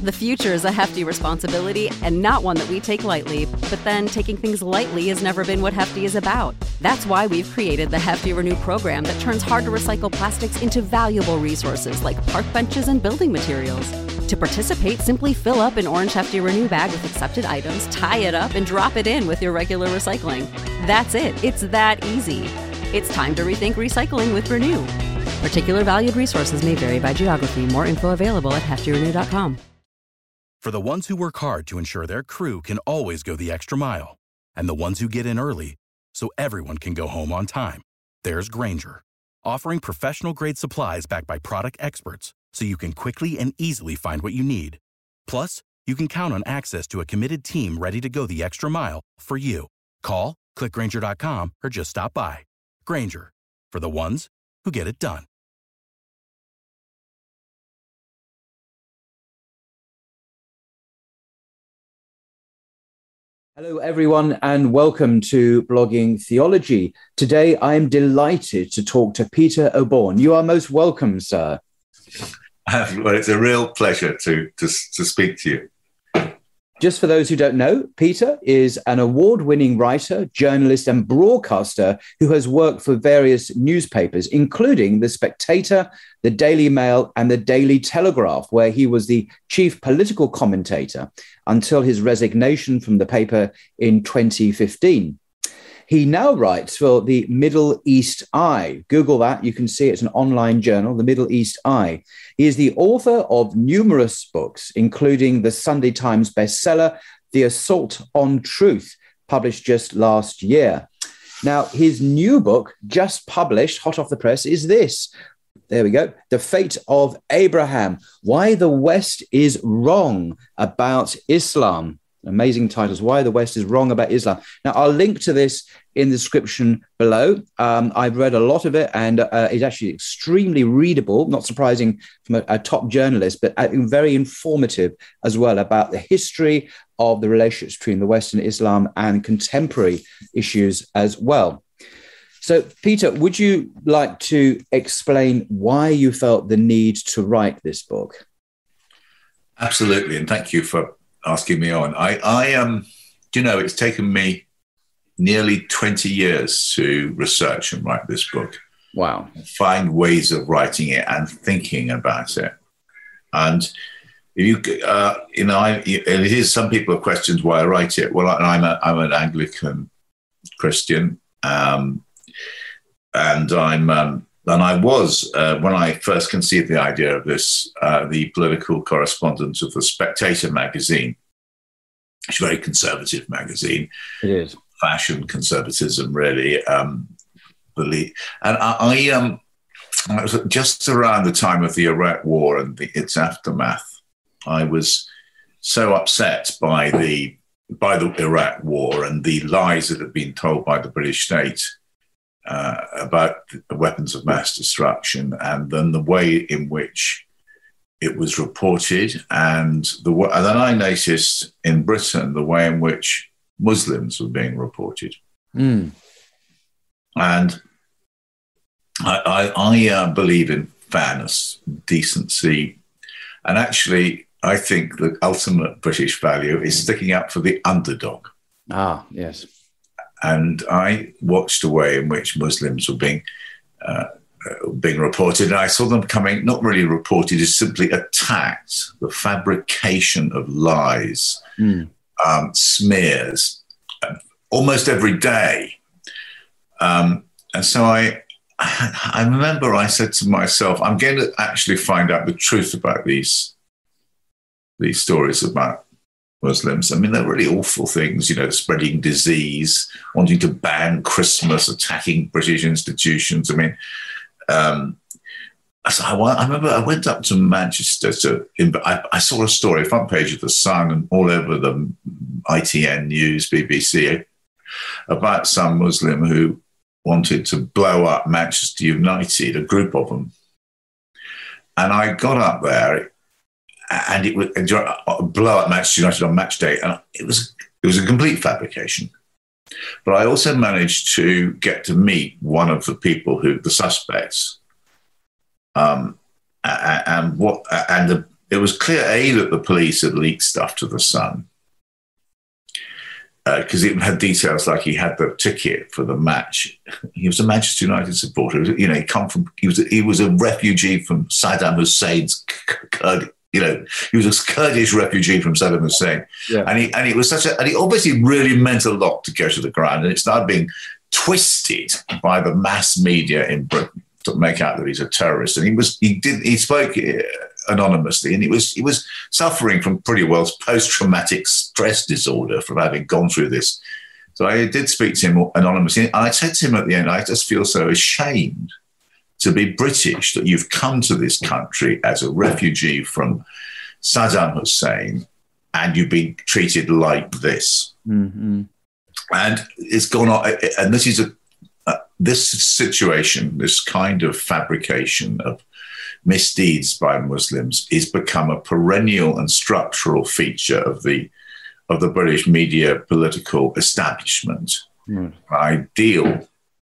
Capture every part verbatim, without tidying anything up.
The future is a hefty responsibility and not one that we take lightly, but then taking things lightly has never been what Hefty is about. That's why we've created the Hefty Renew program that turns hard-to-recycle plastics into valuable resources like park benches and building materials. To participate, simply fill up an orange Hefty Renew bag with accepted items, tie it up, and drop it in with your regular recycling. That's it. It's that easy. It's time to rethink recycling with Renew. Particular valued resources may vary by geography. More info available at hefty renew dot com. For the ones who work hard to ensure their crew can always go the extra mile, and the ones who get in early so everyone can go home on time, there's Grainger, offering professional-grade supplies backed by product experts so you can quickly and easily find what you need. Plus, you can count on access to a committed team ready to go the extra mile for you. Call, click grainger dot com, or just stop by. Grainger, for the ones who get it done. Hello, everyone, and welcome to Blogging Theology. Today, I am delighted to talk to Peter Oborne. You are most welcome, sir. Well, it's a real pleasure to, to, to speak to you. Just for those who don't know, Peter is an award-winning writer, journalist, and broadcaster who has worked for various newspapers, including The Spectator, The Daily Mail, and The Daily Telegraph, where he was the chief political commentator until his resignation from the paper in twenty fifteen. He now writes for the Middle East Eye. Google that. You can see it's an online journal, the Middle East Eye. He is the author of numerous books, including the Sunday Times bestseller, The Assault on Truth, published just last year. Now, his new book, just published, hot off the press, is this. There we go. The Fate of Abraham, Why the West is Wrong About Islam. Amazing titles. Why the West is Wrong About Islam. Now, I'll link to this in the description below. Um, I've read a lot of it, and uh, it's actually extremely readable, not surprising from a, a top journalist, but uh, very informative as well about the history of the relationships between the West and Islam and contemporary issues as well. So, Peter, would you like to explain why you felt the need to write this book? Absolutely, and thank you for asking me on. I, I um, do you know, it's taken me nearly twenty years to research and write this book. Wow. Find ways of writing it and thinking about it. And you, uh, you know, I, it is, some people have questions why I write it. Well, I'm, a, I'm an Anglican Christian, um, and I'm, um, and I was, uh, when I first conceived the idea of this, uh, the political correspondent of The Spectator magazine. It's a very conservative magazine. It is. Fashion conservatism, really. Um, believe. And I, I, um, I was just around the time of the Iraq War and the, its aftermath, I was so upset by the, by the Iraq War and the lies that had been told by the British state Uh, about the weapons of mass destruction, and then the way in which it was reported, and the and then I noticed in Britain the way in which Muslims were being reported, mm. and I, I, I uh, believe in fairness, decency, and actually I think the ultimate British value is sticking up for the underdog. Ah, yes. And I watched the way in which Muslims were being uh, being reported, and I saw them coming, not really reported, as simply attacked, the fabrication of lies, mm. um, smears, uh, almost every day. Um, and so I, I remember I said to myself, I'm going to actually find out the truth about these, these stories about Muslims. I mean, they're really awful things, you know, spreading disease, wanting to ban Christmas, attacking British institutions. I mean, um, so I, I remember I went up to Manchester to, I, I saw a story, front page of The Sun and all over the I T N News, B B C, about some Muslim who wanted to blow up Manchester United, a group of them. And I got up there, and it would blow up Manchester United on match day, and it was it was a complete fabrication. But I also managed to get to meet one of the people who, the suspects, um, and what, and the, it was clear, A, that the police had leaked stuff to The Sun, because uh, it had details like he had the ticket for the match. He was a Manchester United supporter. You know, he come from he was he was a refugee from Saddam Hussein's Kurd. You know, he was a Kurdish refugee from Saddam Hussein, yeah. and he and it was such a and he obviously really meant a lot to go to the ground, and it started being twisted by the mass media in Britain to make out that he's a terrorist. And he was he did he spoke anonymously, and he was he was suffering from pretty well post-traumatic stress disorder from having gone through this. So I did speak to him anonymously, and I said to him at the end, I just feel so ashamed to be British that you've come to this country as a refugee from Saddam Hussein and you've been treated like this. Mm-hmm. And it's gone on, and this is a uh, this situation, this kind of fabrication of misdeeds by Muslims is become a perennial and structural feature of the of the British media political establishment. Mm. Ideal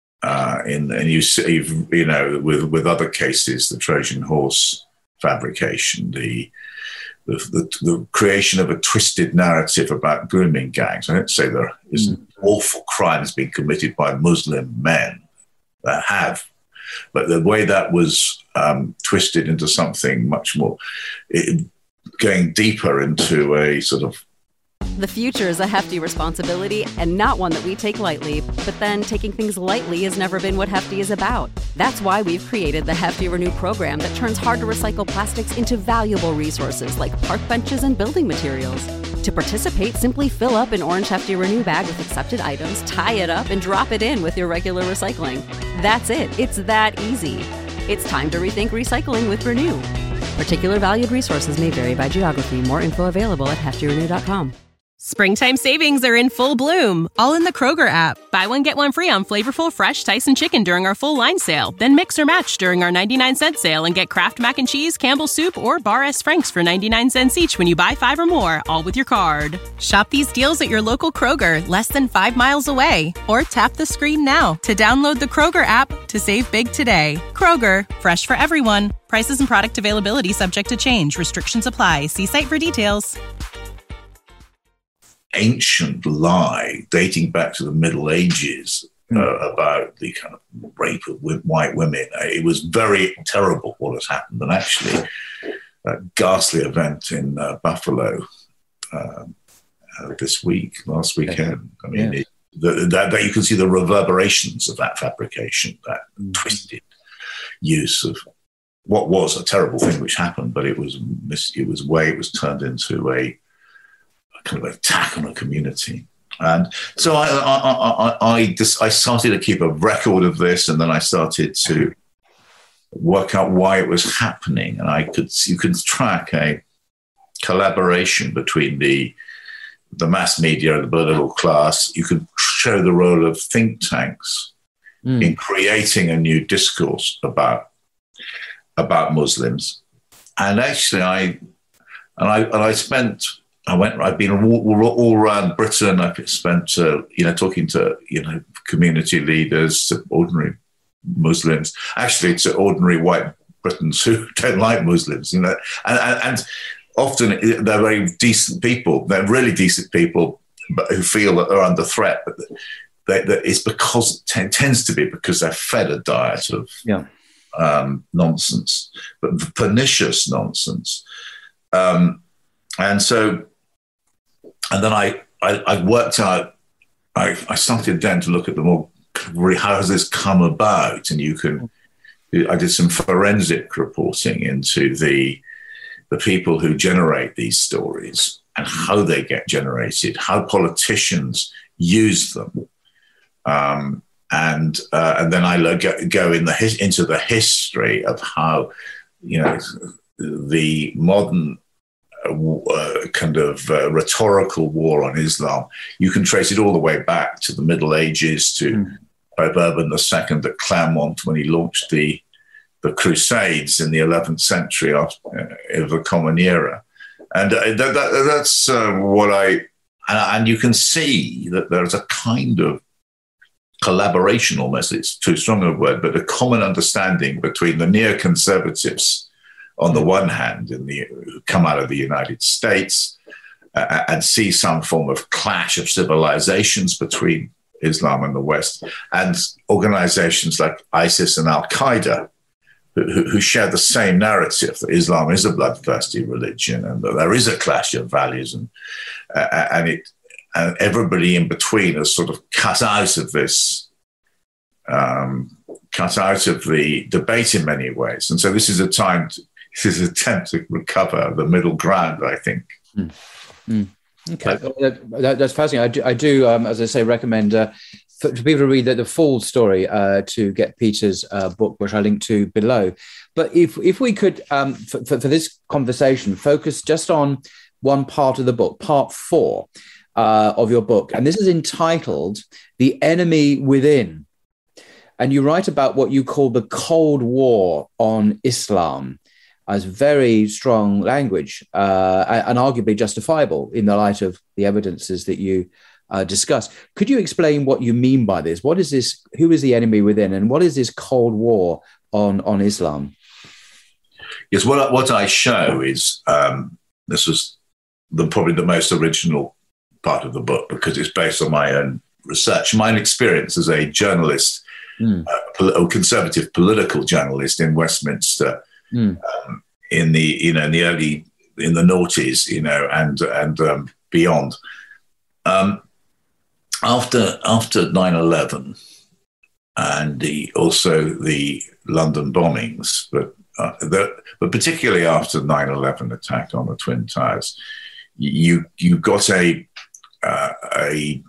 uh, in and you see, you know, with with other cases, the Trojan horse fabrication, the the, the the creation of a twisted narrative about grooming gangs. I don't say there isn't mm. awful crimes being committed by Muslim men that have. But the way that was um, twisted into something much more, it, going deeper into a sort of... The future is a hefty responsibility and not one that we take lightly. But then taking things lightly has never been what Hefty is about. That's why we've created the Hefty Renew program that turns hard-to-recycle plastics into valuable resources like park benches and building materials. To participate, simply fill up an orange Hefty Renew bag with accepted items, tie it up, and drop it in with your regular recycling. That's it. It's that easy. It's time to rethink recycling with Renew. Particular valued resources may vary by geography. More info available at hefty renew dot com. Springtime savings are in full bloom, all in the Kroger app. Buy one, get one free on flavorful, fresh Tyson chicken during our full line sale. Then mix or match during our ninety-nine cent sale and get Kraft Mac and Cheese, Campbell's Soup, or Bar S. Frank's for ninety-nine cents each when you buy five or more, all with your card. Shop these deals at your local Kroger, less than five miles away. Or tap the screen now to download the Kroger app to save big today. Kroger, fresh for everyone. Prices and product availability subject to change. Restrictions apply. See site for details. Ancient lie dating back to the Middle Ages uh, mm. about the kind of rape of white women. It was very terrible what has happened. And actually, that ghastly event in uh, Buffalo uh, uh, this week, last weekend, I mean, yes. it, the, that, that you can see the reverberations of that fabrication, that mm. twisted use of what was a terrible thing which happened, but it was it was way it was turned into a kind of attack on a community. And so I I, I, I, just, I started to keep a record of this, and then I started to work out why it was happening. And I could you can track a collaboration between the the mass media and the political class. You could show the role of think tanks mm. in creating a new discourse about about Muslims. And actually, I and I and I spent. I went. I've been all, all around Britain. I've spent, uh, you know, talking to you know community leaders, to ordinary Muslims, actually to ordinary white Britons who don't like Muslims, you know, and, and, and often they're very decent people. They're really decent people, but who feel that they're under threat. But they, that it's because it tends to be because they're fed a diet of yeah. um, nonsense, but pernicious nonsense, um, and so. And then I, I, I worked out, I, I started then to look at the more, how has this come about? And you can, I did some forensic reporting into the, the people who generate these stories and how they get generated, how politicians use them. Um, and uh, and then I go in the into the history of how, you know, the modern Uh, kind of uh, rhetorical war on Islam. You can trace it all the way back to the Middle Ages, to mm. Pope Urban the Second at Clermont when he launched the the Crusades in the eleventh century after, uh, of the Common Era. And uh, that, that, that's uh, what I... And, and you can see that there's a kind of collaboration almost, it's too strong a word, but a common understanding between the neoconservatives on the one hand, in the come out of the United States uh, and see some form of clash of civilizations between Islam and the West, and organizations like ISIS and Al-Qaeda, who, who share the same narrative that Islam is a bloodthirsty religion and that there is a clash of values, and uh, and it and everybody in between is sort of cut out of this, um, cut out of the debate in many ways. And so this is a time, to, this is an attempt to recover the middle ground, I think. Mm. Mm. Okay, that, that, that's fascinating. I do, I do um, as I say, recommend uh, for, for people to read the, the full story uh, to get Peter's uh, book, which I link to below. But if if we could, um, for, for, for this conversation, focus just on one part of the book, part four uh, of your book, and this is entitled "The Enemy Within," and you write about what you call the Cold War on Islam, as very strong language uh, and arguably justifiable in the light of the evidences that you uh, discuss. Could you explain what you mean by this? What is this? Who is the enemy within, and what is this Cold War on, on Islam? Yes, what, what I show is, um, this was the, probably the most original part of the book because it's based on my own research, my own experience as a journalist, mm. uh, a conservative political journalist in Westminster, Mm. Um, in the you know in the early in the noughties, you know, and and um, beyond. Um, after after nine eleven and the also the London bombings, but uh, the, but particularly after nine eleven attack on the Twin Towers, you you got a uh, a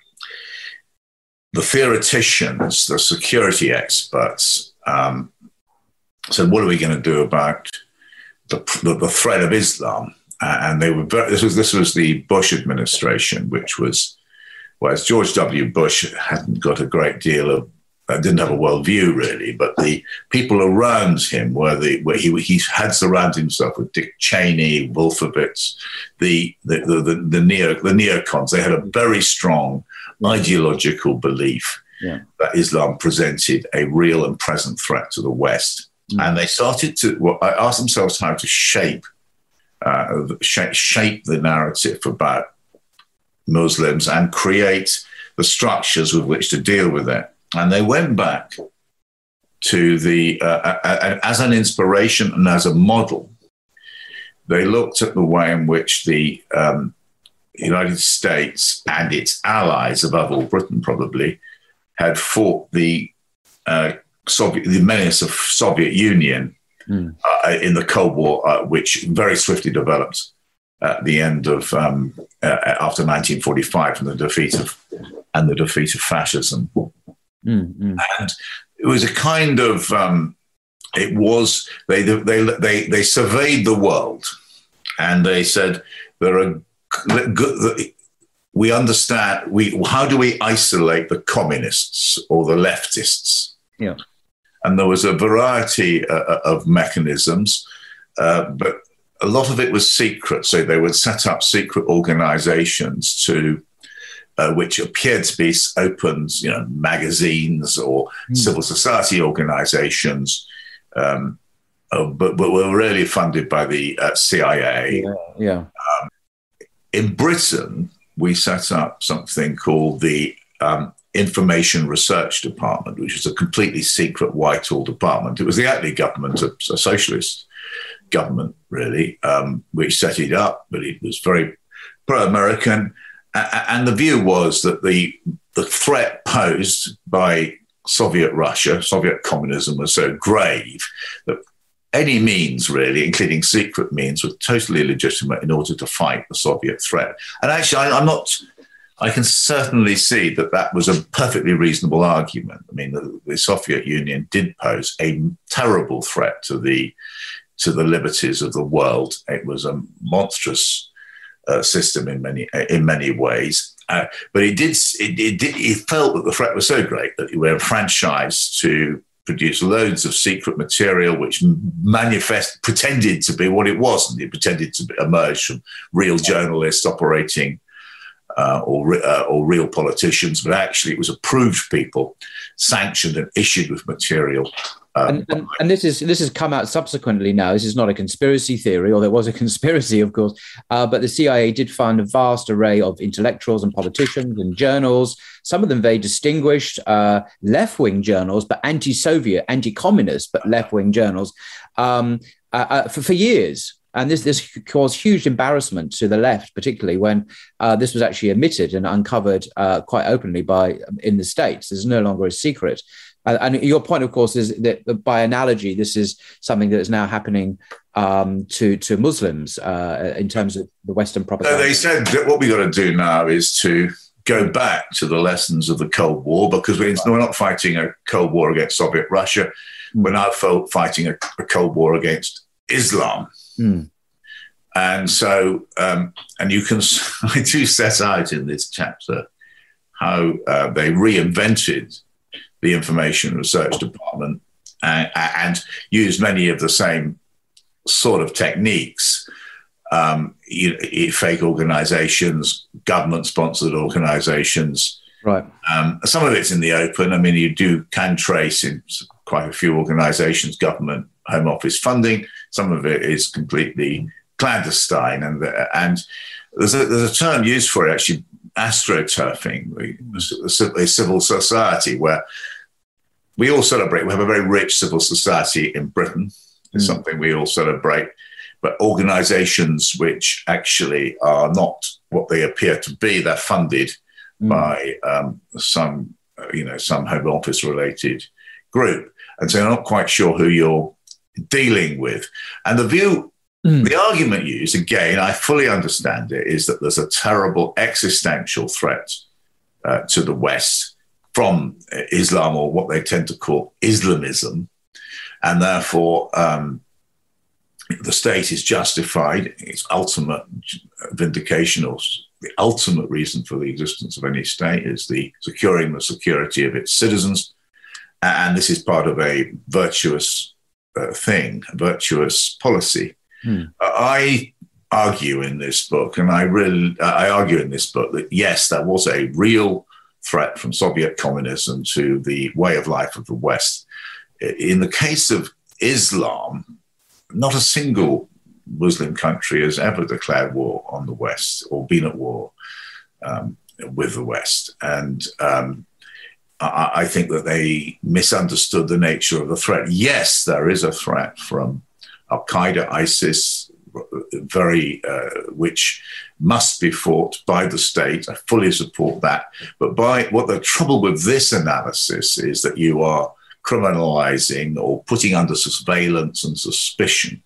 the theoreticians, the security experts. Um, So what are we going to do about the, the, the threat of Islam? Uh, and they were very, this was this was the Bush administration, which was, whereas George W. Bush hadn't got a great deal of, uh, didn't have a worldview really, but the people around him were the where he he had surrounded himself with Dick Cheney, Wolfowitz, the the the, the, the neo the neocons. They had a very strong ideological belief yeah. that Islam presented a real and present threat to the West. Mm. And they started to well, ask themselves how to shape, uh, shape shape the narrative about Muslims and create the structures with which to deal with it. And they went back to the uh, uh, as an inspiration and as a model. They looked at the way in which the um, United States and its allies, above all Britain probably, had fought the uh, Soviet, the menace of Soviet Union mm. uh, in the Cold War, uh, which very swiftly developed at the end of um, uh, after nineteen forty-five, and the defeat of and the defeat of fascism. Mm, mm. And it was a kind of um, it was they they they they surveyed the world, and they said there are good. We understand. We how do we isolate the communists or the leftists? Yeah. And there was a variety uh, of mechanisms, uh, but a lot of it was secret. So they would set up secret organizations to, uh, which appeared to be open, you know, magazines or mm. civil society organizations, um, uh, but, but were really funded by the uh, C I A. Yeah. yeah. Um, in Britain, we set up something called the um, Information Research Department, which was a completely secret Whitehall department. It was the Attlee government, a, a socialist government, really, um, which set it up, but it was very pro-American. A- and the view was that the, the threat posed by Soviet Russia, Soviet communism, was so grave that any means, really, including secret means, were totally legitimate in order to fight the Soviet threat. And actually, I, I'm not... I can certainly see that that was a perfectly reasonable argument. I mean, the, the Soviet Union did pose a terrible threat to the to the liberties of the world. It was a monstrous uh, system in many in many ways, uh, but it did it, it did it felt that the threat was so great that you were enfranchised to produce loads of secret material which manifest pretended to be what it wasn't. It pretended to emerge from real journalists operating. Uh, or, uh, or real politicians, but actually it was approved people, sanctioned and issued with material Um, and, and, and this is this has come out subsequently now. This is not a conspiracy theory, or there was a conspiracy, of course, uh, but the C I A did fund a vast array of intellectuals and politicians and journals, some of them very distinguished uh, left-wing journals, but anti-Soviet, anti-communist, but left-wing journals um, uh, uh, for, for years. And this, this caused huge embarrassment to the left, particularly when uh, this was actually admitted and uncovered uh, quite openly by in the States. This is no longer a secret. Uh, and your point, of course, is that by analogy, this is something that is now happening um, to, to Muslims uh, in terms of the Western propaganda. So they said that what we got to do now is to go back to the lessons of the Cold War, because we're, we're not fighting a Cold War against Soviet Russia. Mm. We're now fighting a, a Cold War against Islam. Mm. And so, um, and you can, I do set out in this chapter how uh, they reinvented the Information Research Department and, and used many of the same sort of techniques, um, you know, fake organizations, government-sponsored organizations. Right. Um, some of it's in the open. I mean, you do can trace in quite a few organizations, government, Home Office funding. Some of it is completely clandestine. And and there's a, there's a term used for it, actually, astroturfing, a civil society, where we all celebrate. We have a very rich civil society in Britain. It's mm. something we all celebrate. But organizations which actually are not what they appear to be, they're funded mm. by um, some, you know, some Home Office related group. And so you're not quite sure who you're dealing with. And the view, mm. the argument used, again, I fully understand it, is that there's a terrible existential threat uh, to the West from Islam, or what they tend to call Islamism. And therefore, um, the state is justified, its ultimate vindication, or the ultimate reason for the existence of any state is the securing the security of its citizens. And this is part of a virtuous uh, thing, a virtuous policy. Hmm. I argue in this book, and I really, I argue in this book that yes, there was a real threat from Soviet communism to the way of life of the West. In the case of Islam, not a single Muslim country has ever declared war on the West or been at war um, with the West. And um, I, I think that they misunderstood the nature of the threat. Yes, there is a threat from Al-Qaeda, ISIS, very uh, which must be fought by the state. I fully support that. But by what the trouble with this analysis is that you are criminalizing or putting under surveillance and suspicion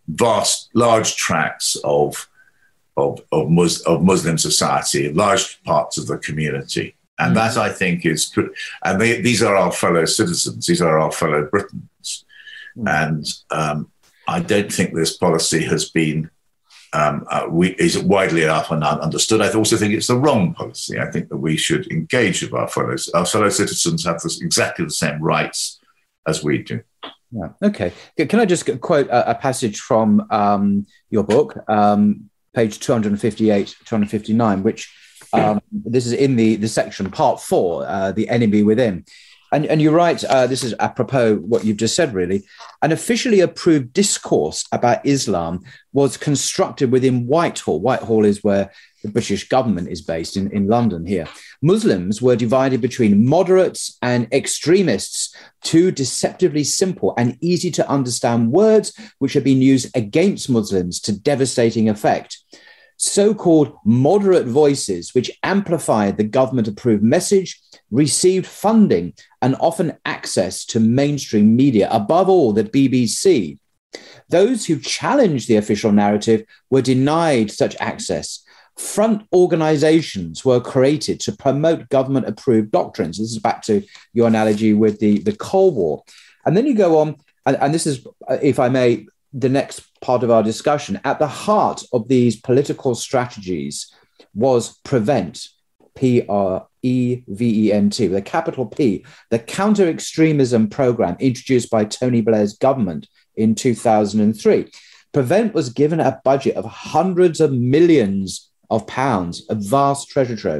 vast, large tracts of of of, Mus- of Muslim society, large parts of the community, and mm-hmm. that I think is, and they, these are our fellow citizens, these are our fellow Britons, mm-hmm. and um, I don't think this policy has been um, uh, we, is widely enough and understood. I also think it's the wrong policy. I think that we should engage with our fellow our fellow citizens have this, exactly the same rights as we do. Yeah. Okay. Can I just quote a, a passage from um, your book, um, page two fifty-eight, two fifty-nine, which um, this is in the, the section, part four, uh, The Enemy Within. And, and you write, uh, this is apropos what you've just said, really, an officially approved discourse about Islam was constructed within Whitehall. Whitehall is where the British government is based in, in London here. Muslims were divided between moderates and extremists, two deceptively simple and easy to understand words which have been used against Muslims to devastating effect. So-called moderate voices, which amplified the government-approved message, received funding and often access to mainstream media, above all the B B C. Those who challenged the official narrative were denied such access. Front organizations were created to promote government-approved doctrines. This is back to your analogy with the, the Cold War. And then you go on, and, and this is, if I may, the next part of our discussion. At the heart of these political strategies was PREVENT, P R E V E N T, with a capital P, the counter-extremism program introduced by Tony Blair's government in two thousand three. PREVENT was given a budget of hundreds of millions of pounds, a vast treasure trove.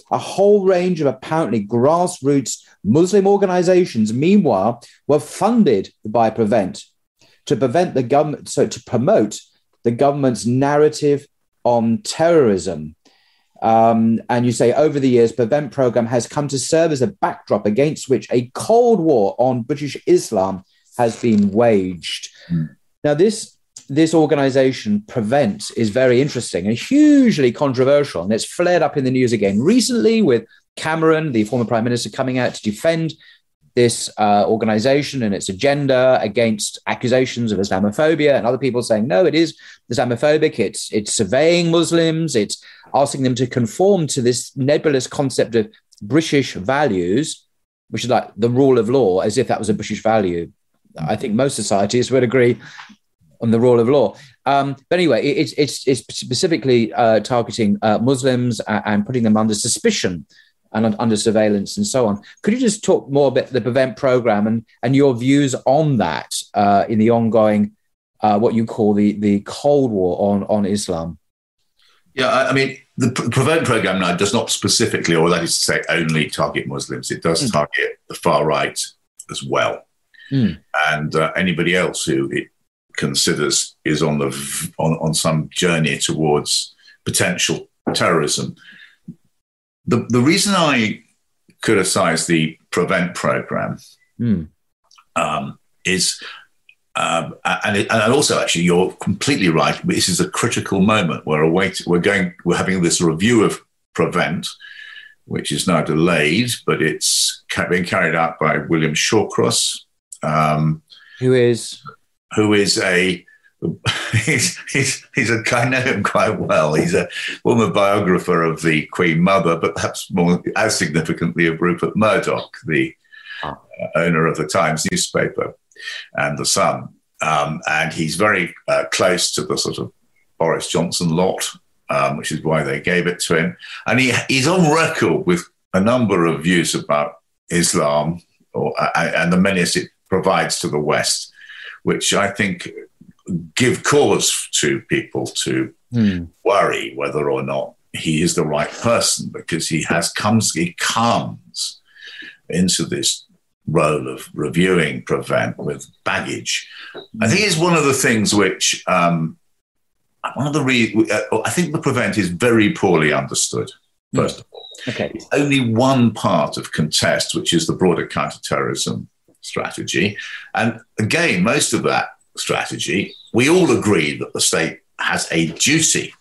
A whole range of apparently grassroots Muslim organizations, meanwhile, were funded by Prevent to prevent the government, so to promote the government's narrative on terrorism. Um, and you say over the years, Prevent program has come to serve as a backdrop against which a Cold War on British Islam has been waged. Mm. Now, this this organization, Prevent, is very interesting and hugely controversial, and it's flared up in the news again recently with Cameron, the former prime minister, coming out to defend this uh, organization and its agenda against accusations of Islamophobia, and other people saying, no, it is Islamophobic, it's, it's surveying Muslims, it's asking them to conform to this nebulous concept of British values, which is like the rule of law, as if that was a British value. I think most societies would agree on the rule of law. Um, but anyway, it's, it's, it's specifically uh, targeting uh, Muslims and, and putting them under suspicion and under surveillance and so on. Could you just talk more about the Prevent program and, and your views on that uh, in the ongoing, uh, what you call the, the Cold War on, on Islam? Yeah, I mean, the Prevent program now does not specifically, or that is to say only target Muslims. It does mm. target the far right as well. Mm. And uh, anybody else who it considers is on, the on, on some journey towards potential terrorism. The, the reason I criticize the Prevent program mm. um, is, um, and, it, and also actually, you're completely right. This is a critical moment. We're await, we're going, we're having this review of Prevent, which is now delayed, but it's being carried out by William Shawcross, um, who is who is a. He's, he's, he's a, I know him quite well. He's a former biographer of the Queen Mother, but perhaps more as significantly of Rupert Murdoch, the uh, owner of the Times newspaper and the Sun. Um, and he's very uh, close to the sort of Boris Johnson lot, um, which is why they gave it to him. And he, he's on record with a number of views about Islam or, uh, and the menace it provides to the West, which I think give cause to people to mm. worry whether or not he is the right person, because he has comes he comes into this role of reviewing Prevent with baggage. Mm. I think it's one of the things which um, one of the re- uh, I think the Prevent is very poorly understood. First mm. of all, okay, it's only one part of Contest, which is the broader counterterrorism strategy, and again, most of that strategy, we all agree that the state has a duty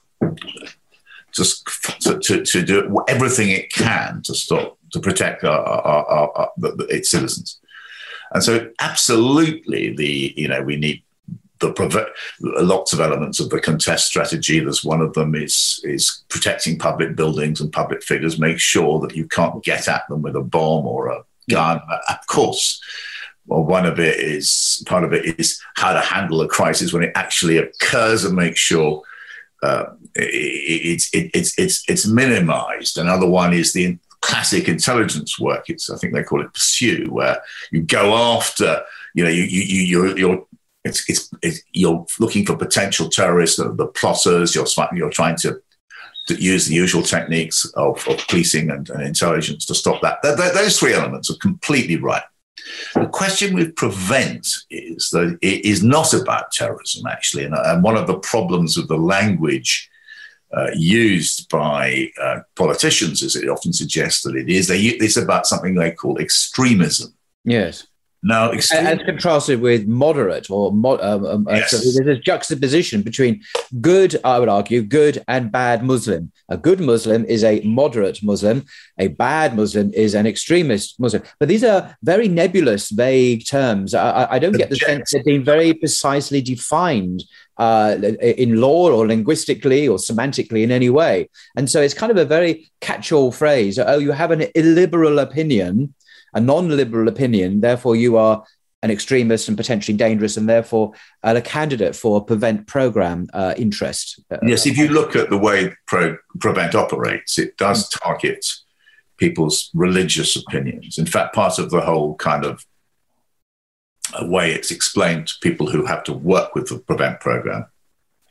to, to, to do everything it can to stop, to protect our, our, our, our, the, its citizens. And so absolutely, the you know, we need the lots of elements of the Contest strategy. There's one of them is, is protecting public buildings and public figures, make sure that you can't get at them with a bomb or a gun. Yeah. Of course. Well, one of it is, part of it is how to handle a crisis when it actually occurs and make sure uh, it, it's it, it's it's it's minimized. Another one is the classic intelligence work. It's I think they call it Pursue, where you go after, you know, you you you you're, you're it's, it's it's you're looking for potential terrorists, the, the plotters. You're you're trying to, to use the usual techniques of, of policing and, and intelligence to stop that. Th- th- those three elements are completely right. The question with Prevent is that it is not about terrorism, actually. And, and one of the problems of the language uh, used by uh, politicians is it often suggests that it is. They, it's about something they call extremism. Yes. Now, extreme- as contrasted with moderate or mo- um, um, yes. uh, so there's a juxtaposition between good, I would argue, good and bad Muslim. A good Muslim is a moderate Muslim. A bad Muslim is an extremist Muslim. But these are very nebulous, vague terms. I, I don't get the sense they're being very precisely defined uh, in law or linguistically or semantically in any way. And so it's kind of a very catch-all phrase. Oh, you have an illiberal opinion, a non-liberal opinion, therefore you are an extremist and potentially dangerous, and therefore uh, a candidate for a Prevent program uh, interest. Yes, if you look at the way Pro- Prevent operates, it does target people's religious opinions. In fact, part of the whole kind of way it's explained to people who have to work with the Prevent program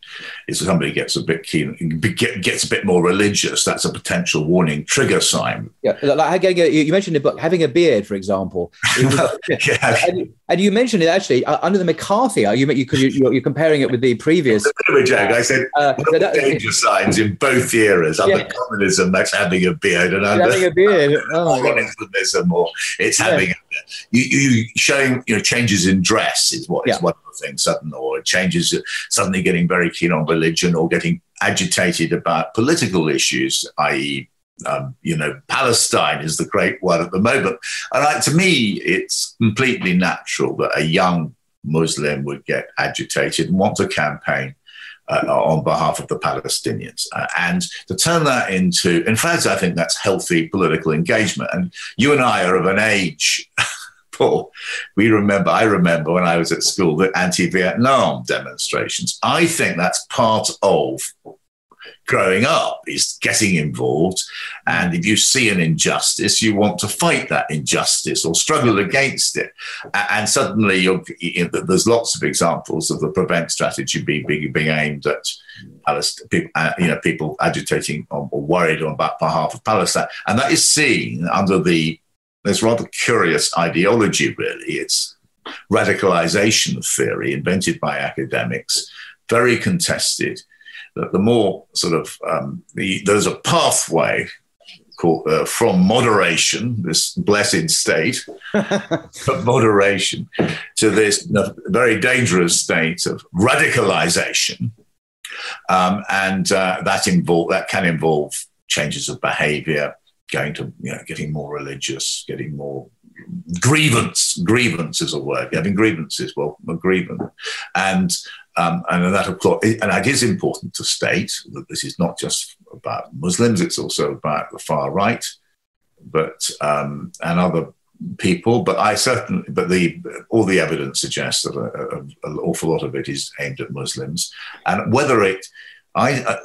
If somebody gets a bit keen, gets a bit more religious, that's a potential warning trigger sign. Yeah, like you mentioned the book, having a beard, for example. Was, yeah. and, and you mentioned it actually uh, under the McCarthy. You you you you're comparing it with the previous. A bit of a joke. I said uh, one of the danger signs in both eras under yeah. communism, that's having a beard, and under having a beard, oh, Islamism, or it's having yeah. a, you, you showing you know changes in dress is what is yeah. one of the things sudden, or changes suddenly getting very keen on religion or getting agitated about political issues, that is, um, you know, Palestine is the great one at the moment. And I, to me, it's completely natural that a young Muslim would get agitated and want to campaign uh, on behalf of the Palestinians. Uh, and to turn that into, in fact, I think that's healthy political engagement. And you and I are of an age... Paul, we remember, I remember when I was at school, the anti-Vietnam demonstrations. I think that's part of growing up, is getting involved. And if you see an injustice, you want to fight that injustice or struggle against it. And suddenly you're, you know, there's lots of examples of the Prevent strategy being, being, being aimed at Palestine, people, uh, you know, people agitating or worried on behalf of Palestine. And that is seen under the There's rather curious ideology, really. It's radicalization theory invented by academics, very contested. The, the more sort of, um, the, there's a pathway called uh, from moderation, this blessed state of moderation, to this very dangerous state of radicalization. Um, and uh, that, involve, that can involve changes of behavior, going to, you know, getting more religious, getting more grievance. Grievance is a word. Having grievances, well, a grievance. And um, and that, of course, and it is important to state that this is not just about Muslims, it's also about the far right, but um, and other people. But I certainly, but the all the evidence suggests that a, a, an awful lot of it is aimed at Muslims. And whether it, I, uh,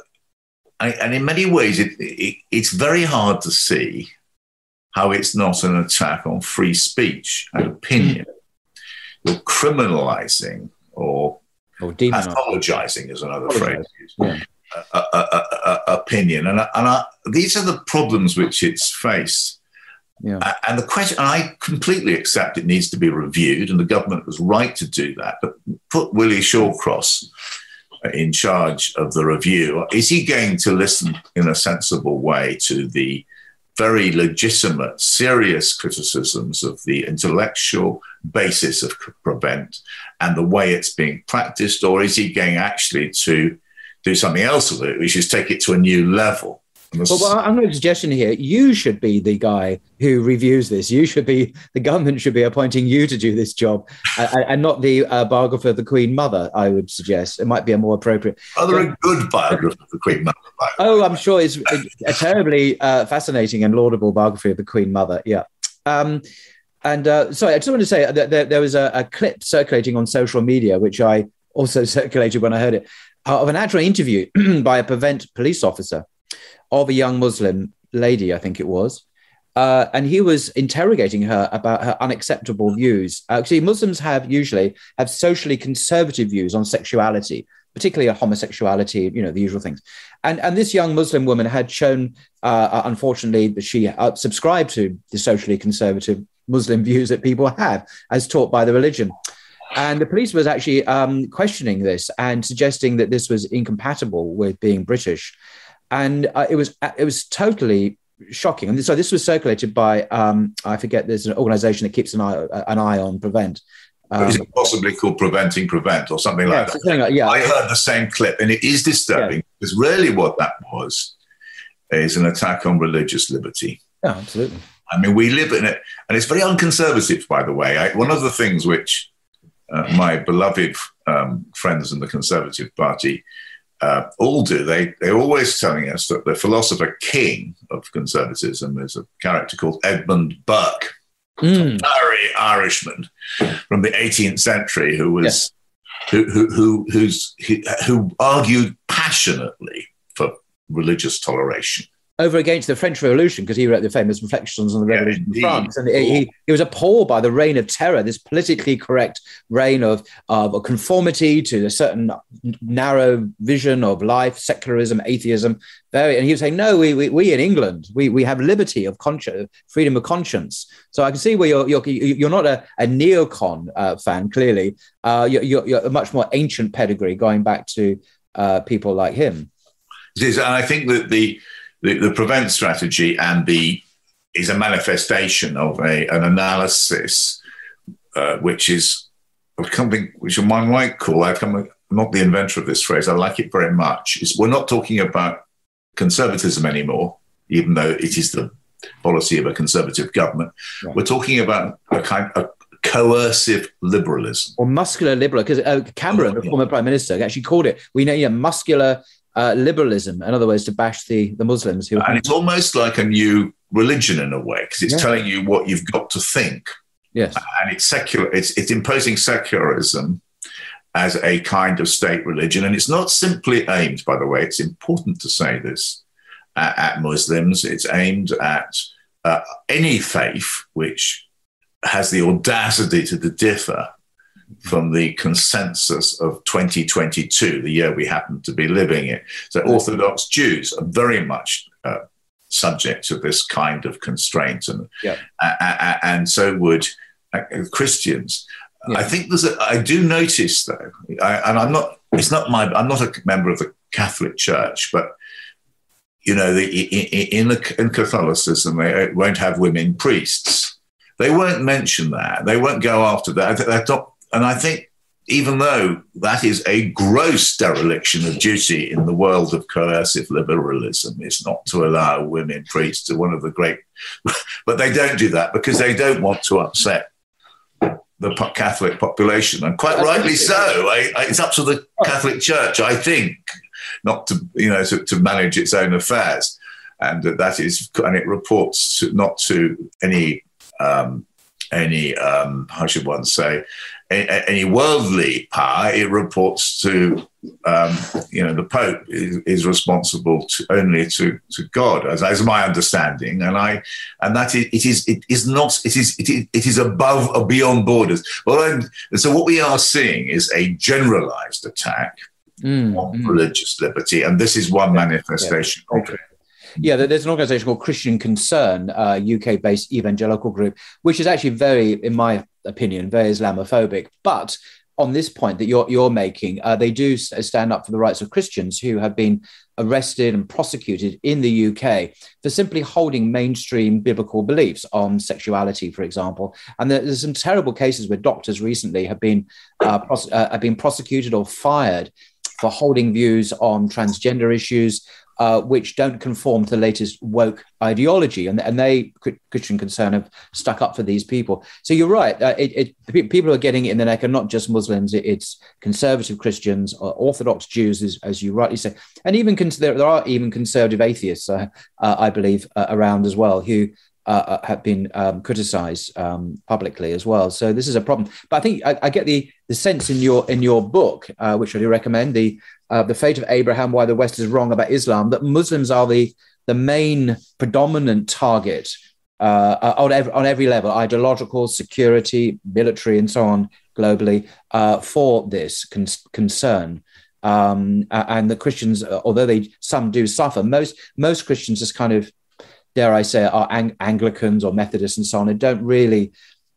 I and in many ways, it, it it's very hard to see how it's not an attack on free speech and opinion. You're criminalizing or, or pathologizing is another phrase. Yeah. Uh, uh, uh, uh, opinion. And, and I, these are the problems which it's faced. Yeah. Uh, and the question, and I completely accept it needs to be reviewed, and the government was right to do that, but put Willie Shawcross in charge of the review. Is he going to listen in a sensible way to the very legitimate, serious criticisms of the intellectual basis of Prevent and the way it's being practiced, or is he going actually to do something else with it, which is take it to a new level? Well, well, I'm going to suggestion here. You should be the guy who reviews this. You should be, the government should be appointing you to do this job, uh, and not the uh, biographer of the Queen Mother, I would suggest. It might be a more appropriate. Are there a good biographer of the Queen Mother? Oh, I'm sure it's a terribly uh, fascinating and laudable biography of the Queen Mother, yeah. Um, and uh, sorry, I just want to say that there, there was a, a clip circulating on social media, which I also circulated when I heard it, uh, of an actual interview by a Prevent police officer of a young Muslim lady, I think it was. Uh, and he was interrogating her about her unacceptable views. Uh, see, Muslims have usually have socially conservative views on sexuality, particularly homosexuality, you know, the usual things. And, and this young Muslim woman had shown, uh, unfortunately, that she uh, subscribed to the socially conservative Muslim views that people have as taught by the religion. And the police was actually um, questioning this and suggesting that this was incompatible with being British. And uh, it was it was totally shocking. And so this was circulated by, um, I forget, there's an organisation that keeps an eye, an eye on Prevent. Um, is it possibly called Preventing Prevent or something yeah, like that? Something like, yeah. I heard the same clip, and it is disturbing, yeah. because really what that was is an attack on religious liberty. Yeah, absolutely. I mean, we live in it, and it's very unconservative, by the way. I, one of the things which uh, my beloved um, friends in the Conservative Party Uh, all do. They, they're always telling us that the philosopher king of conservatism is a character called Edmund Burke, mm. a Irish Irishman from the eighteenth century who was yes. who, who, who, who's, who, who argued passionately for religious toleration. over against the French Revolution, because he wrote the famous Reflections on the Revolution yeah, in France. And he, he was appalled by the reign of terror, this politically correct reign of, of conformity to a certain narrow vision of life, secularism, atheism. Very, and he was saying, no, we we, we in England, we we have liberty of conscience, freedom of conscience. So I can see where you're you're, you're not a, a neocon uh, fan, clearly. Uh, you're, you're, you're a much more ancient pedigree going back to uh, people like him. It is, and I think that the The, the prevent strategy and the is a manifestation of a, an analysis, uh, which is something which one might call, I've come, I'm not the inventor of this phrase, I like it very much, is we're not talking about conservatism anymore, even though it is the policy of a conservative government. Right. We're talking about a kind of coercive liberalism. Or muscular liberal, because uh, Cameron, oh, yeah. the former prime minister, actually called it, we know, yeah, muscular Uh, liberalism, in other words, to bash the, the Muslims. Who and it's almost like a new religion in a way, because it's yeah. telling you what you've got to think. Yes, and it's secular. It's it's imposing secularism as a kind of state religion, and it's not simply aimed. By the way, it's important to say this at, at Muslims. It's aimed at uh, any faith which has the audacity to differ from the consensus of twenty twenty-two, the year we happen to be living in. So Orthodox Jews are very much uh, subject to this kind of constraint, and yeah. uh, and so would uh, Christians. Yeah. I think there's a, I do notice though, I, and I'm not. It's not my. I'm not a member of the Catholic Church, but you know, the, in the in Catholicism, they won't have women priests. They won't mention that. They won't go after that. They're not. And I think even though that is a gross dereliction of duty in the world of coercive liberalism, it's not to allow women priests to one of the great, but they don't do that because they don't want to upset the Catholic population. And quite That's rightly so. I, I, it's up to the Catholic Church, I think, not to, you know, to, to manage its own affairs. And that is, and it reports to, not to any, um, any, um, how should one say, any worldly power. It reports to, um, you know, the Pope is, is responsible to, only to, to God, as, as my understanding, and I, and that it, it is it is not it is it is, it is above or beyond borders. Well, and so what we are seeing is a generalized attack mm, on mm. religious liberty, and this is one yeah, manifestation yeah, of it. Yeah, there's an organisation called Christian Concern, a U K-based evangelical group, which is actually very, in my opinion, very Islamophobic. But on this point that you're you're making, uh, they do stand up for the rights of Christians who have been arrested and prosecuted in the U K for simply holding mainstream biblical beliefs on sexuality, for example. And there's some terrible cases where doctors recently have been uh, pros- uh, have been prosecuted or fired for holding views on transgender issues, Uh, which don't conform to the latest woke ideology. And, and they, Christian Concern, have stuck up for these people. So you're right. Uh, it, it, people are getting it in the neck, and not just Muslims. It, it's conservative Christians, or Orthodox Jews, as, as you rightly say. And even cons- there, there are even conservative atheists, uh, uh, I believe, uh, around as well, who uh, have been um, criticized um, publicly as well. So this is a problem. But I think I, I get the, the sense in your in your book, uh, which I do recommend, the Uh, the Fate of Abraham, Why the West is Wrong About Islam, that Muslims are the, the main predominant target uh, on, every, on every level, ideological, security, military, and so on, globally, uh, for this con- concern. Um, and the Christians, although they some do suffer, most most Christians just kind of, dare I say, are Ang- Anglicans or Methodists and so on, and don't really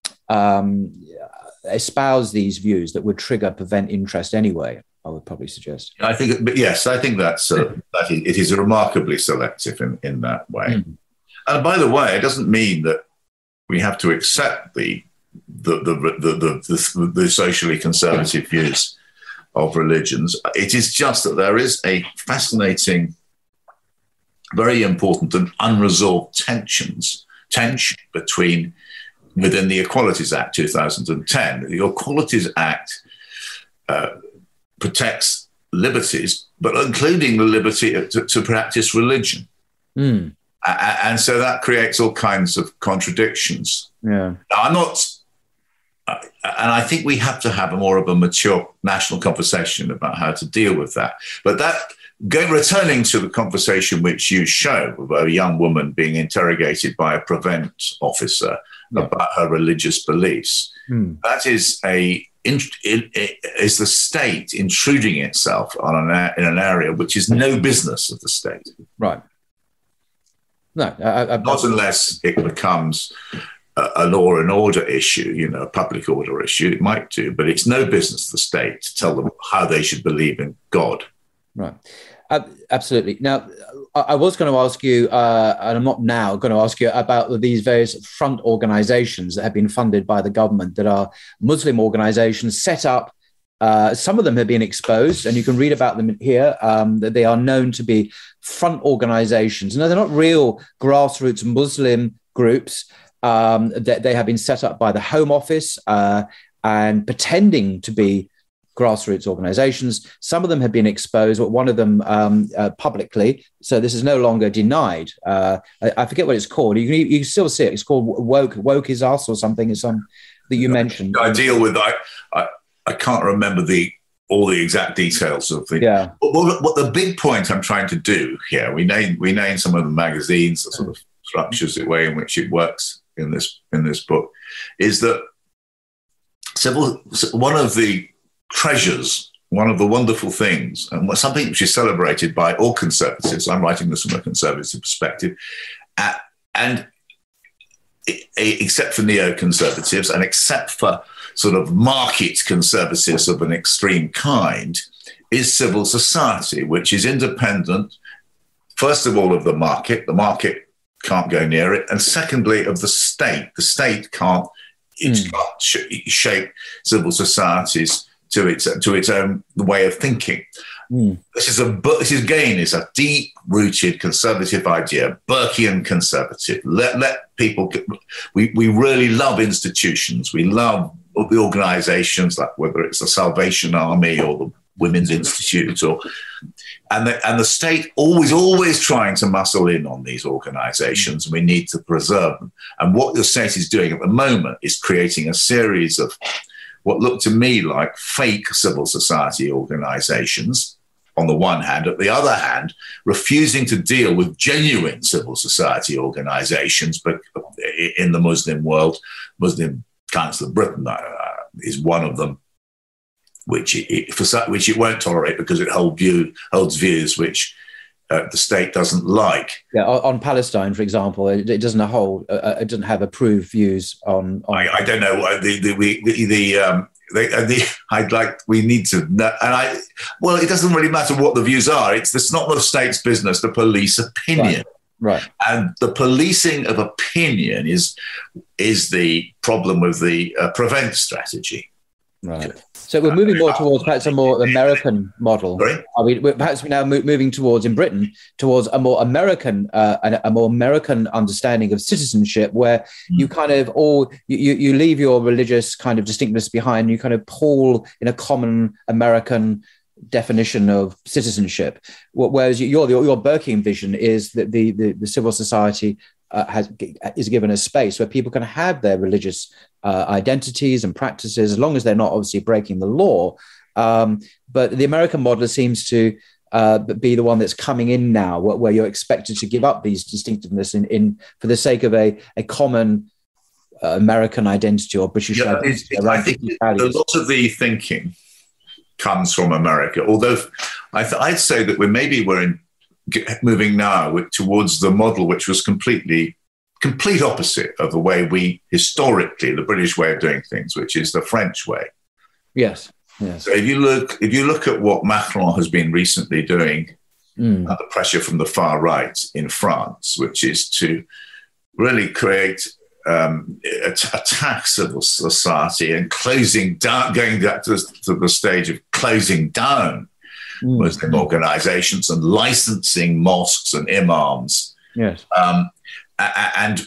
um, espouse these views that would trigger prevent interest anyway, I would probably suggest. I think, but yes, I think that's uh, that is, it is remarkably selective in, in that way. Mm. And by the way, it doesn't mean that we have to accept the the the the, the, the, the socially conservative views of religions. It is just that there is a fascinating, very important and unresolved tensions tension between within the Equalities Act two thousand ten. The Equalities Act Uh, protects liberties, but including the liberty to, to practice religion. Mm. Uh, and so that creates all kinds of contradictions. Yeah, I'm not, uh, and I think we have to have a more of a mature national conversation about how to deal with that. But that going, returning to the conversation which you show of a young woman being interrogated by a prevent officer yeah. about her religious beliefs, mm. that is a in, it, it, is the state intruding itself on an in an area which is no business of the state. Right. No, I, I, not unless it becomes a, a law and order issue, you know, a public order issue. It might do, but it's no business of the state to tell them how they should believe in God. Right. Uh, absolutely. Now, I, I was going to ask you, uh, and I'm not now going to ask you about these various front organizations that have been funded by the government that are Muslim organizations set up. Uh, some of them have been exposed, and you can read about them here, um, that they are known to be front organizations. No, they're not real grassroots Muslim groups. Um, that they have been set up by the Home Office uh, and pretending to be grassroots organizations. Some of them have been exposed, but one of them um, uh, publicly. So this is no longer denied. Uh, I, I forget what it's called. You can, you can still see it. It's called Woke, Woke is Us or something. It's some that you mentioned. I deal with, I, I, I can't remember the all the exact details of the, yeah. But what, what the big point I'm trying to do here, we name, we name some of the magazines, the sort of structures, the way in which it works in this, in this book, is that civil, one of the treasures, one of the wonderful things, and something which is celebrated by all conservatives. I'm writing this from a conservative perspective, uh, and except for neoconservatives and except for sort of market conservatives of an extreme kind, is civil society, which is independent, first of all, of the market. The market can't go near it. And secondly, of the state. The state can't, it mm. can't sh- shape civil societies to its to its own way of thinking. Mm. This is a this is again is a deep-rooted conservative idea, Burkean conservative. Let let people. We we really love institutions. We love the organisations, like whether it's the Salvation Army or the Women's Institute, or and the and the state always always trying to muscle in on these organisations. We need to preserve them. And what the state is doing at the moment is creating a series of what look to me like fake civil society organizations on the one hand, at the other hand, refusing to deal with genuine civil society organizations, but in the Muslim world, Muslim Council of Britain uh, is one of them, which it, for, which it won't tolerate because it hold view, holds views which Uh, the state doesn't like. Yeah, on, on Palestine, for example, it, it doesn't hold. Uh, it doesn't have approved views on. on I, I don't know. The the we, the, the um. They, the, I'd like. We need to know, and I. Well, it doesn't really matter what the views are. It's it's not the state's business to police opinion. Right. right. And the policing of opinion is is the problem with the uh, prevent strategy. Right. So we're moving more towards perhaps a more American model. Sorry? Are we, perhaps we're now mo- moving towards, in Britain, towards a more American, uh, a, a more American understanding of citizenship, where mm. you kind of all you, you leave your religious kind of distinctness behind. You kind of pool in a common American definition of citizenship. Whereas your your Burkean vision is that the the, the civil society Uh, has is given a space where people can have their religious uh, identities and practices, as long as they're not obviously breaking the law. Um, but the American model seems to uh, be the one that's coming in now, where, where you're expected to give up these distinctiveness in, in for the sake of a, a common uh, American identity or British yeah, identity. It, I think a lot of the thinking comes from America, although I th- I'd say that we're maybe we're in moving now towards the model which was completely, complete opposite of the way we historically, the British way of doing things, which is the French way. Yes. Yes. So if you look, if you look at what Macron has been recently doing mm. under pressure from the far right in France, which is to really create um, attack civil society and closing down, going back to the, to the stage of closing down Muslim mm. organizations and licensing mosques and imams. Yes. Um, and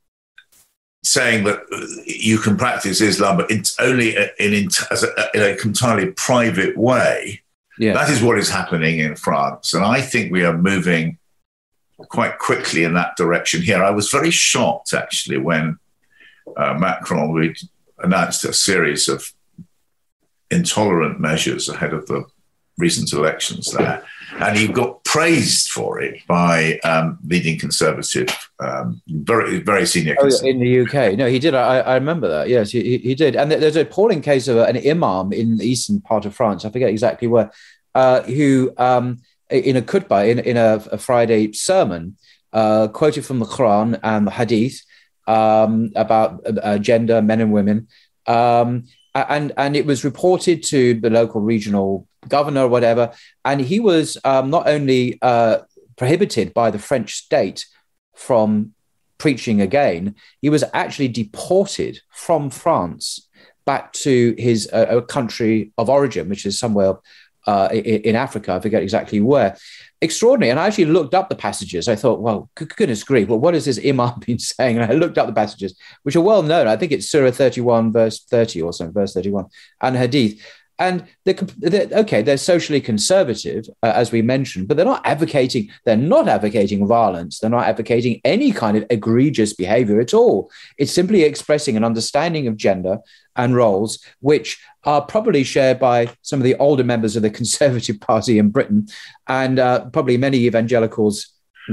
saying that you can practice Islam, but it's only in, in, as a, in a entirely private way. Yeah. That is what is happening in France. And I think we are moving quite quickly in that direction here. I was very shocked, actually, when uh, Macron announced a series of intolerant measures ahead of the recent elections there. and he got praised for it by um, leading conservative, um, very very senior. Oh, in the U K, no, he did. I, I remember that. Yes, he, he did. And there's a appalling case of an imam in the eastern part of France. I forget exactly where, uh, who um, in a khutbah, in in a, a Friday sermon, uh, quoted from the Quran and the Hadith um, about uh, gender, men and women. Um, And and it was reported to the local regional governor or whatever, and he was um, not only uh, prohibited by the French state from preaching again, he was actually deported from France back to his uh, country of origin, which is somewhere uh, in, in Africa. I forget exactly where. Extraordinary. And I actually looked up the passages. I thought, well, goodness grief, well, what has this imam been saying? And I looked up the passages, which are well known. I think it's Surah thirty-one, verse thirty or something, verse thirty-one, and Hadith. And they're, they're okay, they're socially conservative, uh, as we mentioned, but they're not advocating, they're not advocating violence. They're not advocating any kind of egregious behavior at all. It's simply expressing an understanding of gender and roles, which are probably shared by some of the older members of the Conservative Party in Britain and uh, probably many evangelicals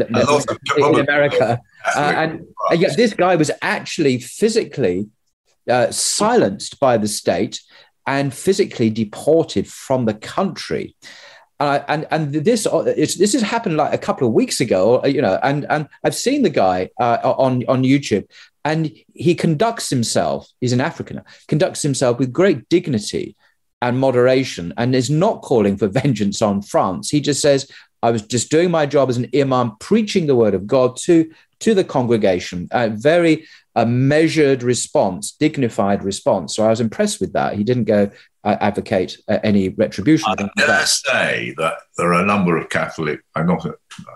in America. Uh, and, and yet this guy was actually physically uh, silenced by the state and physically deported from the country. Uh, and and this it's, this has happened like a couple of weeks ago, you know, and, and I've seen the guy uh, on, on YouTube, and he conducts himself, he's an Afrikaner, conducts himself with great dignity and moderation, and is not calling for vengeance on France. He just says, I was just doing my job as an imam, preaching the word of God to, to the congregation. A very a measured response, dignified response. So I was impressed with that. He didn't go uh, advocate uh, any retribution. I dare that. say that there are a number of Catholic, I'm not uh,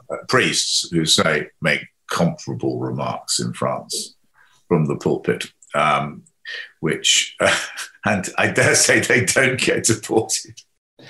priests who say make comparable remarks in France from the pulpit, um, which, uh, and I dare say they don't get deported.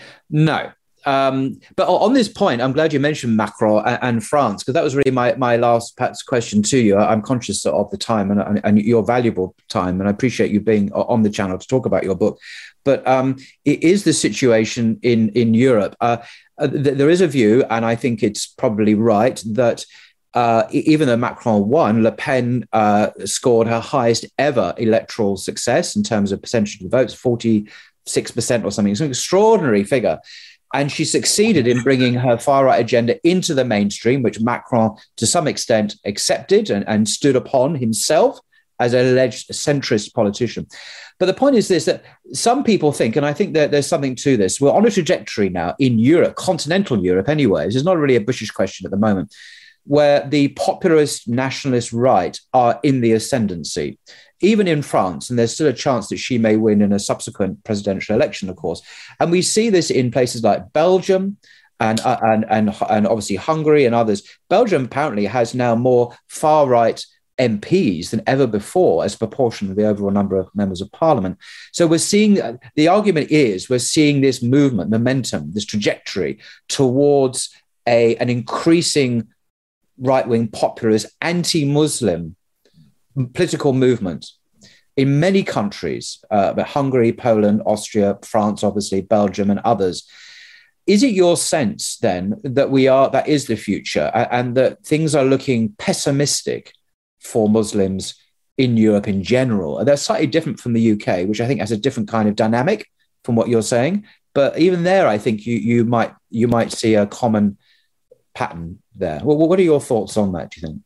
No. Um, but on this point, I'm glad you mentioned Macron and, and France, because that was really my, my last perhaps question to you. I'm conscious of the time and, and, and your valuable time, and I appreciate you being on the channel to talk about your book. But um, it is the situation in, in Europe. Uh, th- there is a view, and I think it's probably right, that uh, even though Macron won, Le Pen uh, scored her highest ever electoral success in terms of percentage of votes, forty-six percent or something. It's an extraordinary figure. And she succeeded in bringing her far-right agenda into the mainstream, which Macron, to some extent, accepted and, and stood upon himself as an alleged centrist politician. But the point is this, that some people think, and I think that there's something to this, we're on a trajectory now in Europe, continental Europe anyway, this is not really a British question at the moment, where the populist nationalist right are in the ascendancy. Even in France, and there's still a chance that she may win in a subsequent presidential election, of course. And we see this in places like Belgium and, uh, and, and, and obviously Hungary and others. Belgium apparently has now more far-right M Ps than ever before as a proportion of the overall number of members of parliament. So we're seeing, the argument is we're seeing this movement, momentum, this trajectory towards a, an increasing right-wing populist anti-Muslim political movement in many countries, uh, but Hungary, Poland, Austria, France, obviously, Belgium and others. Is it your sense then that we are, that is the future, and that things are looking pessimistic for Muslims in Europe in general? They're slightly different from the U K, which I think has a different kind of dynamic from what you're saying. But even there, I think you you might you might see a common pattern there. Well, what are your thoughts on that, do you think?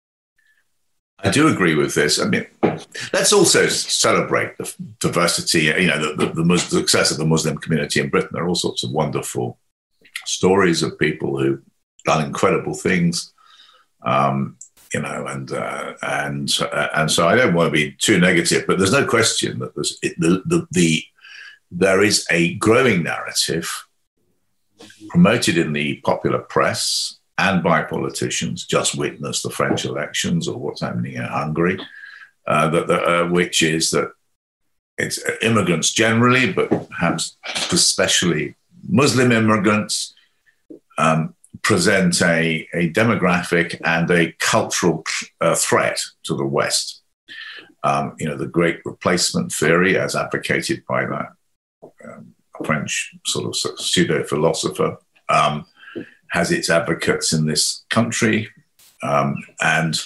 I do agree with this. I mean, let's also celebrate the diversity, you know, the, the, the, the success of the Muslim community in Britain. There are all sorts of wonderful stories of people who've done incredible things, um, you know, and uh, and uh, and so I don't want to be too negative, but there's no question that there's it, the, the the there is a growing narrative promoted in the popular press and by politicians. Just witness the French elections or what's happening in Hungary, uh, that, that uh, which is that it's immigrants generally, but perhaps especially Muslim immigrants, um, present a, a demographic and a cultural uh, threat to the West. Um, you know, the great replacement theory, as advocated by that um, French sort of pseudo-philosopher, um, has its advocates in this country. Um, and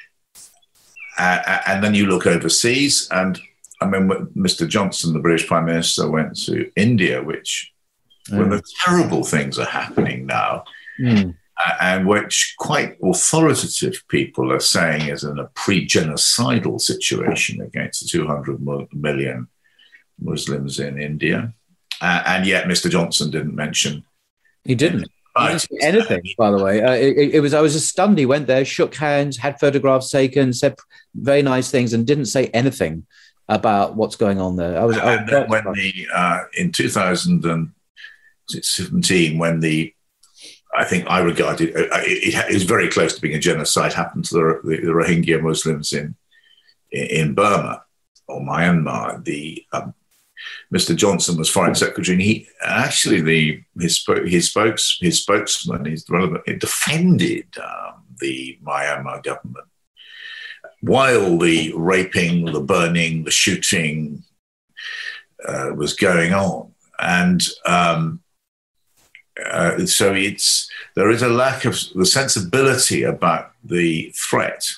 uh, and then you look overseas, and I mean, Mister Johnson, the British Prime Minister, went to India, which mm. where the terrible things are happening now, mm. uh, and which quite authoritative people are saying is in a pre-genocidal situation against the two hundred million Muslims in India. Uh, and yet Mister Johnson didn't mention. He didn't. He didn't say anything, by the way. Uh, it, it was. I was just stunned. He went there, shook hands, had photographs taken, said very nice things, and didn't say anything about what's going on there. I was. I was and when the uh, in two thousand seventeen, when the I think I regarded uh, it, it was very close to being a genocide happened to the, the, the Rohingya Muslims in in Burma or Myanmar. The um, Mister Johnson was foreign secretary, and he actually the his his spokes his spokesman, his relevant, defended um, the Myanmar government while the raping, the burning, the shooting uh, was going on, and um, uh, so it's there is a lack of the sensibility about the threat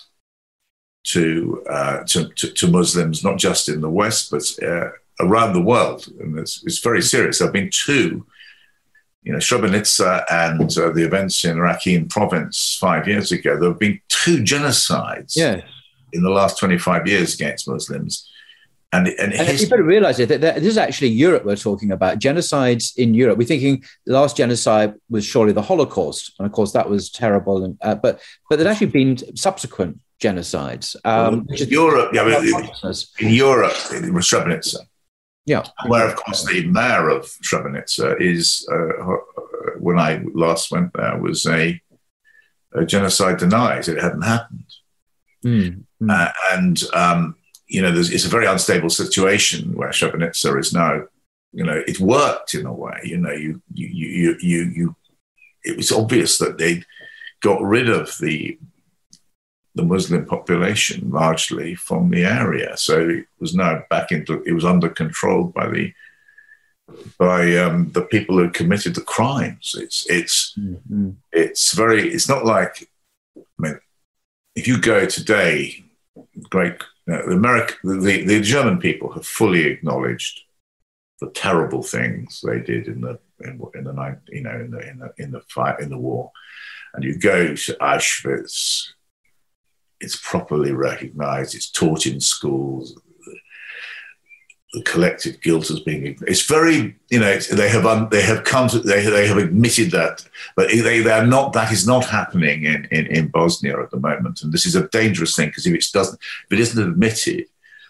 to uh, to, to, to Muslims, not just in the West, but uh, around the world, and it's, it's very serious. There have been two, you know, Srebrenica and uh, the events in Rakhine province five years ago. There have been two genocides yeah. in the last twenty-five years against Muslims. And, and, and his- you better realise it, that, that this is actually Europe we're talking about. Genocides in Europe. We're thinking the last genocide was surely the Holocaust, and of course that was terrible. And uh, but but there's actually been subsequent genocides. Um, well, in Europe, yeah, I mean, in Europe, in Srebrenica. Yeah, where of course the mayor of Srebrenica is, uh, when I last went there, was a, a genocide denies it hadn't happened, mm, mm. Uh, and um, you know, there's, it's a very unstable situation where Srebrenica is now. You know, it worked in a way. You know, you you you you you. It was obvious that they got rid of the. the Muslim population largely from the area, so it was now back into it was under control by the by um, the people who committed the crimes. It's it's mm-hmm. it's very it's not like I mean, if you go today, great you know, the American the, the German people have fully acknowledged the terrible things they did in the in, in the night you know in the in the in the fight in the war, and you go to Auschwitz. It's properly recognised. It's taught in schools. The collective guilt is being. It's very, you know. It's, they have un, they have come to they they have admitted that, but they they are not. That is not happening in, in, in Bosnia at the moment, and this is a dangerous thing because if it doesn't, if it isn't admitted,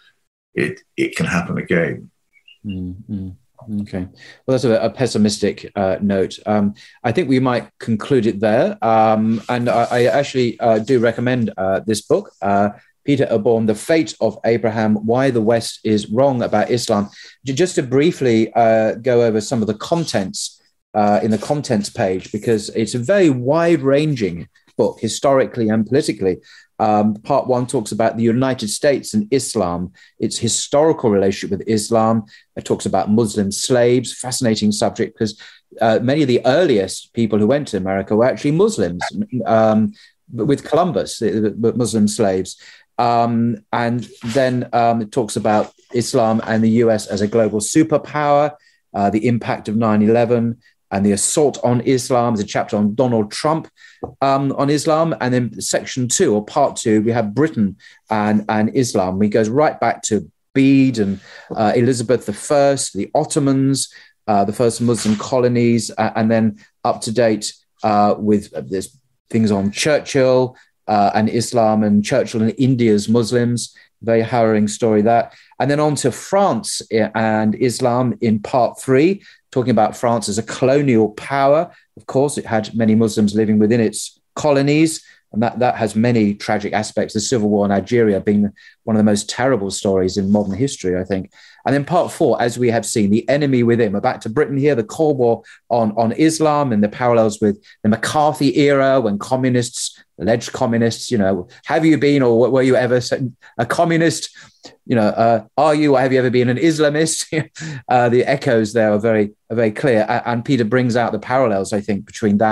it it can happen again. Mm-hmm. Okay. Well, that's a, a pessimistic uh, note. Um, I think we might conclude it there. Um, and I, I actually uh, do recommend uh, this book, uh, Peter Aborn, The Fate of Abraham, Why the West is Wrong About Islam. Just to briefly uh, go over some of the contents uh, in the contents page, because it's a very wide-ranging book, historically and politically. Um, part one talks about the United States and Islam, its historical relationship with Islam. It talks about Muslim slaves, fascinating subject, because uh, many of the earliest people who went to America were actually Muslims, um, with Columbus, the, the Muslim slaves. Um, and then um, it talks about Islam and the U S as a global superpower, uh, the impact of nine eleven, and the assault on Islam. There's a chapter on Donald Trump um, on Islam. And then section two or part two, we have Britain and, and Islam. It goes right back to Bede and uh, Elizabeth the First, the Ottomans, uh, the first Muslim colonies, uh, and then up to date uh, with uh, there's things on Churchill uh, and Islam and Churchill and India's Muslims. Very harrowing story, that. And then on to France and Islam in part three, talking about France as a colonial power. Of course, it had many Muslims living within its colonies, and that, that has many tragic aspects. The civil war in Nigeria being one of the most terrible stories in modern history, I think. And then part four, as we have seen, the enemy within. We're back to Britain here, the Cold War on, on Islam and the parallels with the McCarthy era when communists, alleged communists, you know, have you been or were you ever a communist? You know, uh, are you or have you ever been an Islamist? uh, the echoes there are very, are very clear. And Peter brings out the parallels, I think, between that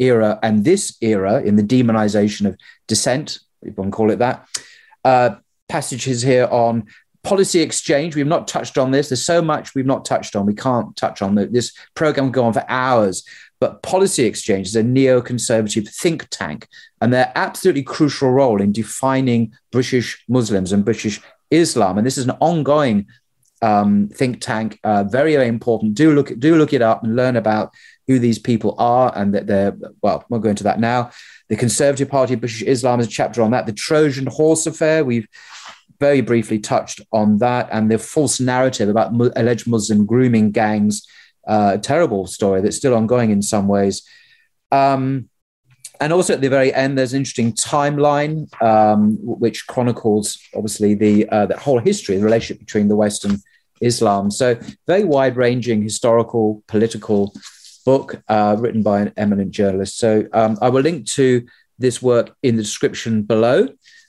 era and this era in the demonization of dissent, if one can call it that. Uh, passages here on policy exchange. We've not touched on this. There's so much we've not touched on. We can't touch on the, this program will go on for hours. But Policy Exchange is a neoconservative think tank, and their absolutely crucial role in defining British Muslims and British Islam. And this is an ongoing um, think tank, uh, very, very important. Do look, do look it up and learn about who these people are, and that they're, well, we'll go into that now. The Conservative Party of British Islam is a chapter on that. The Trojan Horse affair, we've very briefly touched on that, and the false narrative about mu- alleged Muslim grooming gangs. Uh, a terrible story that's still ongoing in some ways. Um, and also at the very end, there's an interesting timeline, um, which chronicles, obviously, the, uh, the whole history, the relationship between the West and Islam. So very wide-ranging historical, political book uh, written by an eminent journalist. So um, I will link to this work in the description below.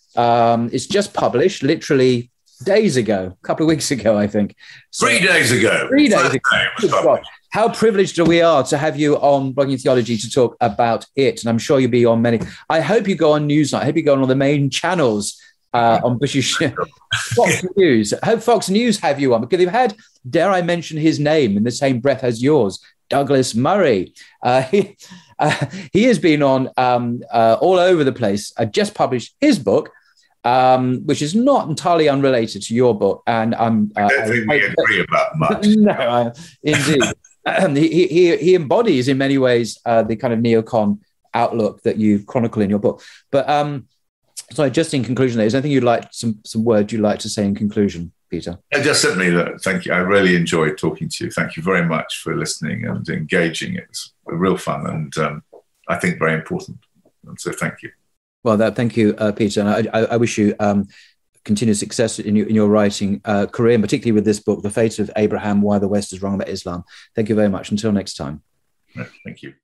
Um, it's just published, literally days ago, a couple of weeks ago, I think. So, three days ago. Three days ago. How privileged we are to have you on Blogging Theology to talk about it. And I'm sure you'll be on many. I hope you go on Newsnight. I hope you go on all the main channels uh, on British Fox News. I hope Fox News have you on, because they've had, dare I mention his name in the same breath as yours, Douglas Murray. Uh, he, uh, he has been on um, uh, all over the place. I just published his book, Um, which is not entirely unrelated to your book, and I'm. Uh, I don't think we agree about much. No, I, indeed, he, he he embodies in many ways uh, the kind of neocon outlook that you chronicle in your book. But um, sorry, just in conclusion, there is anything you'd like some some words you'd like to say in conclusion, Peter? Yeah, just simply that. Thank you. I really enjoyed talking to you. Thank you very much for listening and engaging. It's real fun, and um, I think very important. And so, thank you. Well, that, thank you, uh, Peter. And I, I, I wish you um, continued success in your, in your writing uh, career, and particularly with this book, The Fate of Abraham, Why the West is Wrong About Islam. Thank you very much. Until next time. Thank you.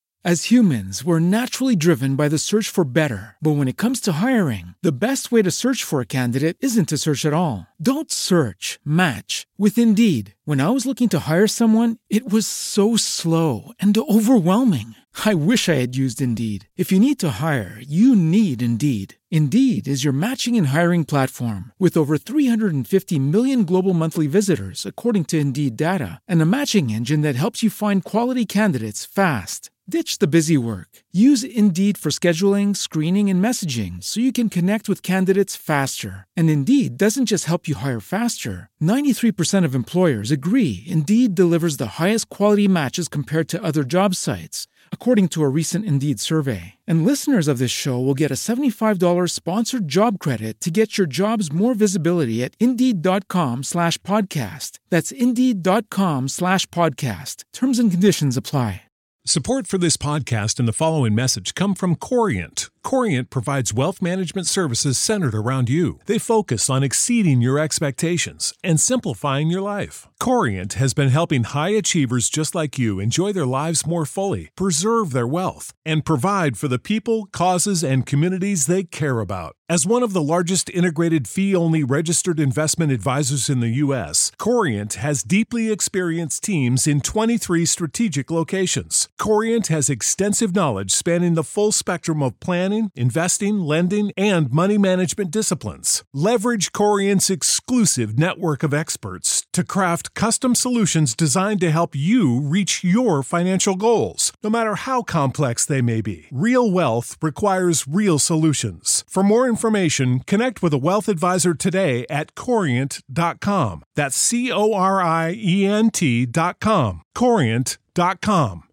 As humans, we're naturally driven by the search for better. But when it comes to hiring, the best way to search for a candidate isn't to search at all. Don't search, match with Indeed. When I was looking to hire someone, it was so slow and overwhelming. I wish I had used Indeed. If you need to hire, you need Indeed. Indeed is your matching and hiring platform with over three hundred fifty million global monthly visitors, according to Indeed data, and a matching engine that helps you find quality candidates fast. Ditch the busy work. Use Indeed for scheduling, screening, and messaging so you can connect with candidates faster. And Indeed doesn't just help you hire faster. ninety-three percent of employers agree Indeed delivers the highest quality matches compared to other job sites, according to a recent Indeed survey. And listeners of this show will get a seventy-five dollars sponsored job credit to get your jobs more visibility at Indeed.com slash podcast. That's Indeed.com slash podcast. Terms and conditions apply. Support for this podcast and the following message come from Corient. Corient provides wealth management services centered around you. They focus on exceeding your expectations and simplifying your life. Corient has been helping high achievers just like you enjoy their lives more fully, preserve their wealth, and provide for the people, causes, and communities they care about. As one of the largest integrated fee-only registered investment advisors in the U S, Corient has deeply experienced teams in twenty-three strategic locations. Corient has extensive knowledge spanning the full spectrum of planning, investing, lending, and money management disciplines. Leverage Corient's exclusive network of experts to craft custom solutions designed to help you reach your financial goals, no matter how complex they may be. Real wealth requires real solutions. For more information, connect with a wealth advisor today at corient dot com. That's C O R I E N T dot com. corient dot com.